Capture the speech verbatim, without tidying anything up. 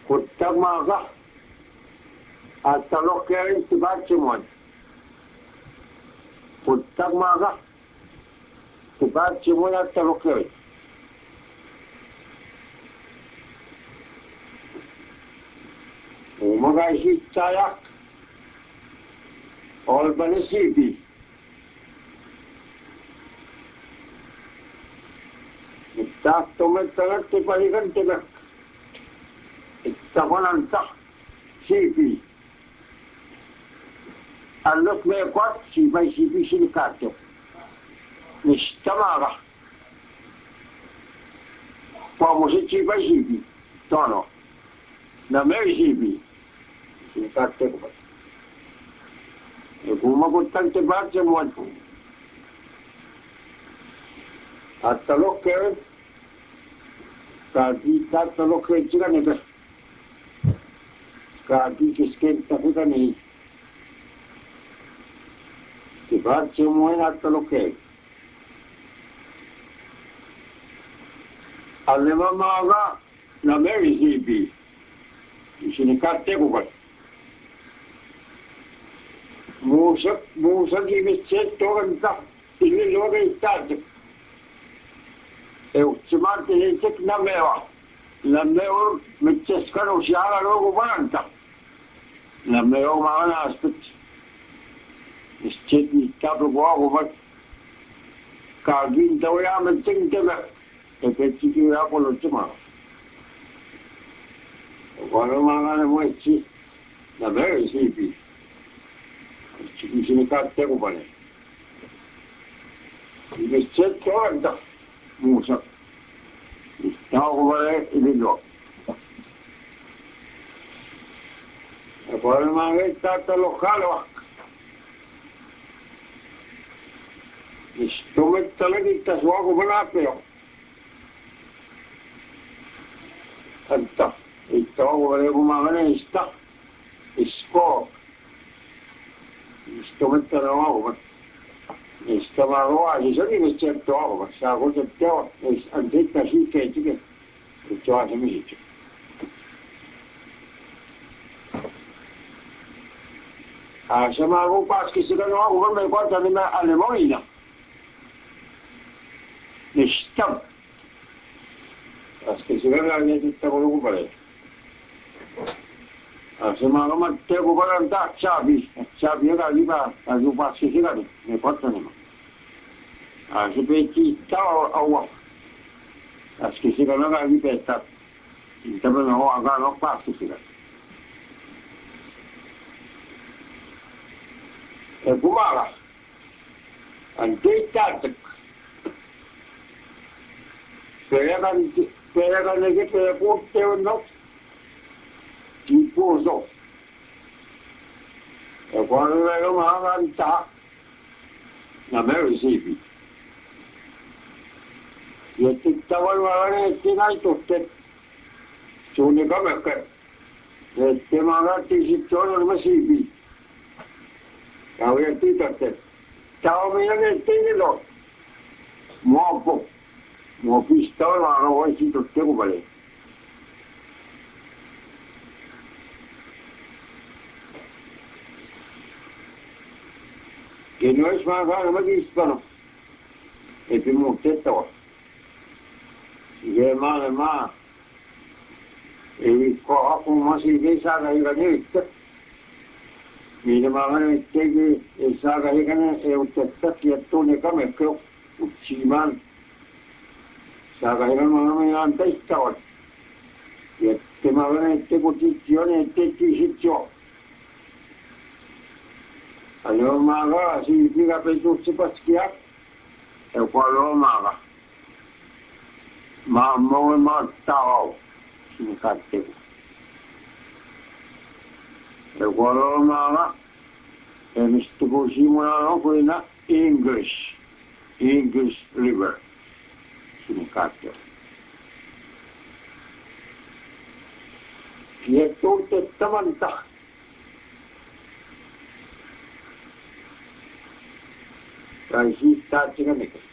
Kutamaga at talokerin ti Batchimon. Kutamaga ti Batchimon at talokerin. Umaga hitayak Albany City. Itak tumetalak ti paligan tibak. Itakonanta City. Alok me kwat si may sipi sinikato. Nistamaga. Como si ci may sipi. Tono. Na may sipi. Sinikato ko ba? E kumaguntan ti Batchimon. At talokerin. Kadi tatalokerin sila nila. Kadi kiskenta ko kani. Ti Batchimon at talokerin. Alimamaga na may sipi. Sinikate ko ba? Musak, musak imitset togan ta. Ililoga itate. E uksimante hitek na mewa. Na mewa mitskano siyaga logo bananta. Na mewa mga na aspet. Ischet ni tapo ko ako ba? Kagin tayo yaman ting tebe. E petiki ako lo tsima. Wala mga na mo itsi. Na mewa sipi. Sinikate ko ba ne? Imitset togan ta. Musak. Tahu ko ba eh, ibiglo. Ako naman eh, tatalok-kalok. Istumit talaga itaswa ko ba napio. Anta, ito ko ba eh, kumakan eh, ista. Isko. Istumit talaga ako ba? Istamagawa, isa din ischetto ako. Sa ako setto, antik na si Kechike. Ito sa misito. Sa mga kupas, kasi ka naman ako, may kwanta ni mga Alemoy na. Nistam. Kasi ka nga, nitita ko ko pala. Sa mga kamante ko pala ang tak, sabi. Sabi ka, di ba? Ang kupas kasi ka, may kwanta naman. Ah, si Peti tao awa. As kasi ka na nga ipeta. Ito ba na ho, ang gano'ng pas kasi ka. E kumaga. Ang titatak. Kaya kan, kaya kan naging kaya puti o no. Ipuso. E kung ano na yung mga kanta na meron sipi. Yettiktawan mga ettinay tuttet. Suni ka mekke. Ette mga tisitson on masipi. Kau yetti tuttet. Tao minang ettinilo. Muopo. Muopistawa mga kawai si tutte ko balik. Kinuwes mga ka na mag-ispano. Epimutettawa. Sige mga mga. E ko ako masige sa kahigan ito. Hindi mga na itegi sa kahigan e utettak yatto ne kame kyo utsiman. Sa kahigan mga mga antay tawad. Yatte mga na itegi titsyon e itegi sitsyo. Ano mga si Pika Petrus si Paskiak. E ko alo mga. Mga mga tao. Sinikate ko. E ko alo mga. E misto ko simula ko na English. English River. Sinikate ko. Kaya tuntet naman ta. Kaya si tati ka nito.